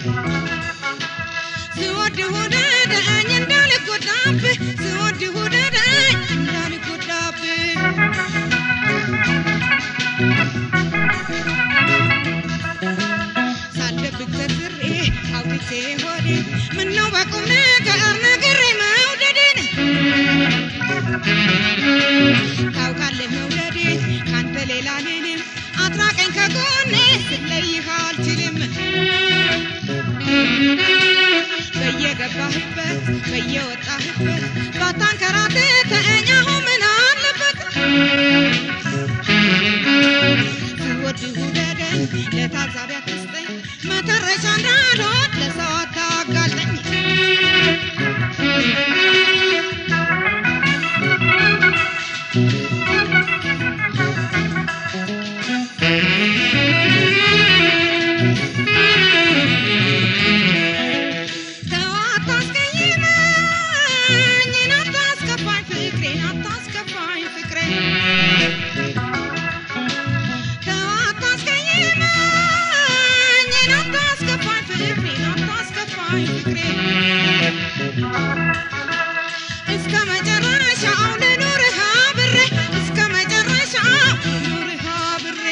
سودي وداداኝ እንዳልጎዳብህ سودي وداداኝ እንዳልጎዳብህ ሳልደብቅ ተዝሬ አውጥቼ ሆዴ ምነው በቁም ነገር ነግሬ መውደዴን ታውቃለህ መውደዴ ካንተ ሌላ እኔንም አትራቀኝ ከጎኔ ስለይህ አልችልም በየገባህበት በየወጣህበት ባታንከራትተኝ አሁን ምን አለበት ስወድህ ውደደኝ ለታዛቢ አትስጠኝ መተረሻ እንዳልሆን ለሰው አታጋልጠኝ እስከ መጨረሻው ልኑርህ አብሬ እስከ መጨረሻው ልኑርህ አብሬ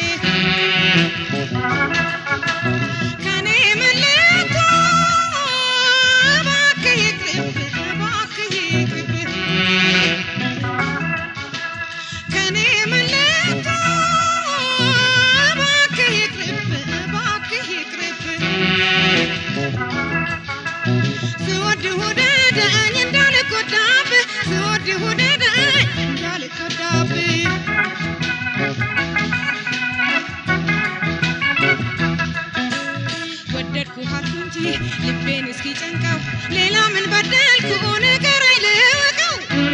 ከኔ መለየቱ እባክህ ይቅርብህ እባክህ ይቅርብህ ከኔ መለየቱ እባክህ ይቅርብህ እባክህ ይቅርብህ سودي وداداኝ እንዳልጎዳብህ سودي وداداኝ እንዳልጎዳብህ ወደድኩህ አልኩ እንጂ ልቤን እስኪጨንቀው ሌላ ምን በደልኩ ንገረኝ ልወቀው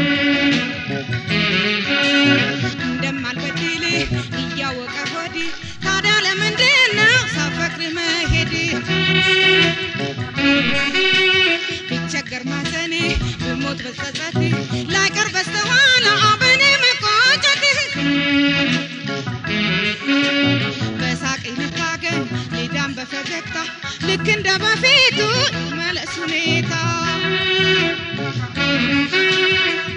እንደማልበድልህ እያወቀ ሆዴ ታዲያ ለምንድነው ሳፈቅርህ መሄድ ቢቸገር ማዘኔ ብሞት በጸጸት ላይቀር በስተኋላ በኔ መቆጨትህ በሳቅህ ልታገኝ ሌዳም በፈገግታ ልክ እንደ በፊቱ መለስ ሁኔታ